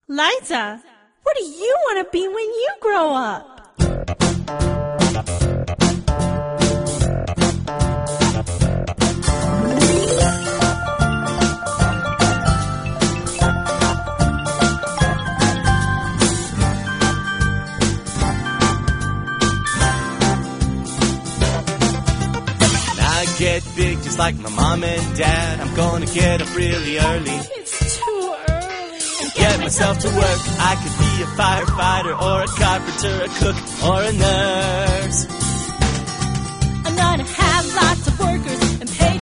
Liza, what do you want to be when you grow up? Get big just like my mom and dad. I'm gonna get up really early. It's too early. Get myself to work. I could be a firefighter or a carpenter, a cook or a nurse. I'm gonna have lots of workers